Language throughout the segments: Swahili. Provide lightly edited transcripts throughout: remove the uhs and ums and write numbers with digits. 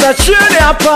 Mr. Chile hapa.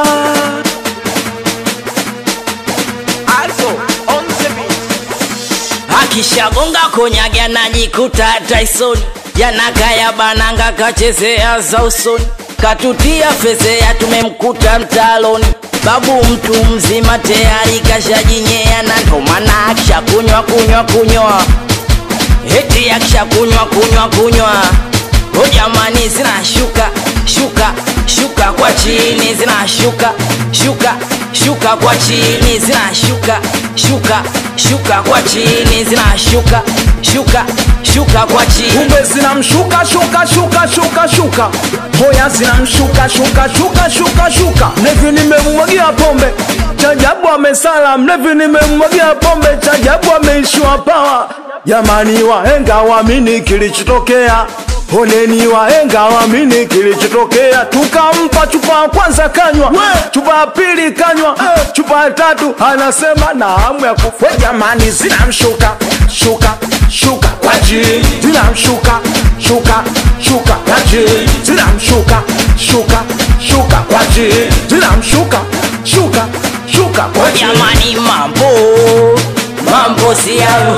Also on the beat. Akishagonga konyage anajikuta Tyson. Yanakaya bananga kachezea za usoni. Katutia fezea tumemkuta mtaloni. Babu mtu mzima tayari kashajinyea. Na ndo maana akisha kunywa eti akisha kunywa oh jamani zinashuka shuka kwa chini zinashuka shuka kwa chini zinashuka shuka kwa chini zinashuka shuka kwa chini. Kumbe zinamshuka shuka. Hoya zinamshuka shuka. Mlevi nimemwagia pombe, chajabu amesala. Mlevi nimemwagia pombe, chajabu ameishiwa pawa. Jamani wahenga waamini kilichotokea. Honeni wahenga waamini kilichotokea. Tukampa chupa kwanza kanywa, chupa pili kanywa, chupa tatu anasema na hamu ya kufa. Jamani zinamshuka shuka kwa chini. Zinamshuka shuka kwa chini. Zinamshuka shuka kwa chini. Zinamshuka shuka kwa chini. Jamani mambo si hayo,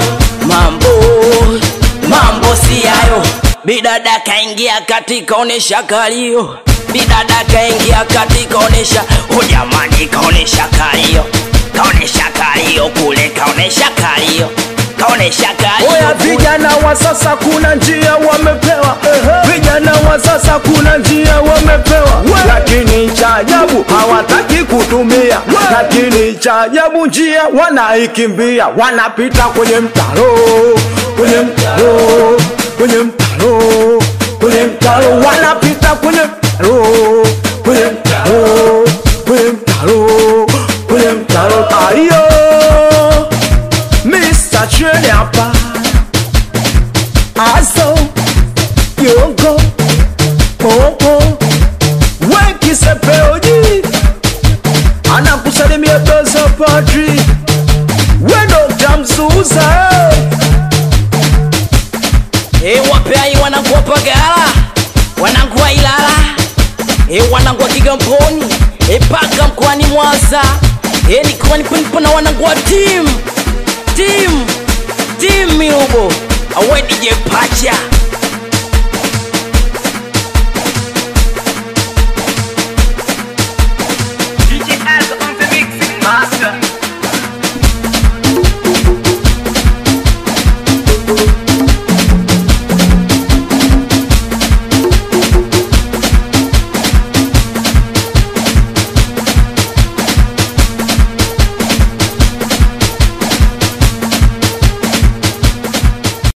mambo si hayo. Bidada kaingia katika onesha kalio. Bidada kaingia katika onesha. Oh jamani kaonesha kalio kule kaonesha kalio. Oya vijana wa sasa kuna njia wamepewa. Vijana wa sasa kuna njia wamepewa. Lakini cha ajabu hawataki kutumia. Lakini cha ajabu njia wanaikimbia. Wanapita kwenye mtaro. Wanapita kwenye mtaro. Ayo Mr. Chile hapa. Aso Yongo Popo Weki Sepeoji anakusalimia Doza Padri Wendo Jamzuza. Wapeai wanakuwa Pagala, wanakuwa Ilala, wanakuwa Kigamboni, paka mkwani Mwanza. Nikuwa nipo na wanakuwa team Mirubo. Awe DJ Pacha.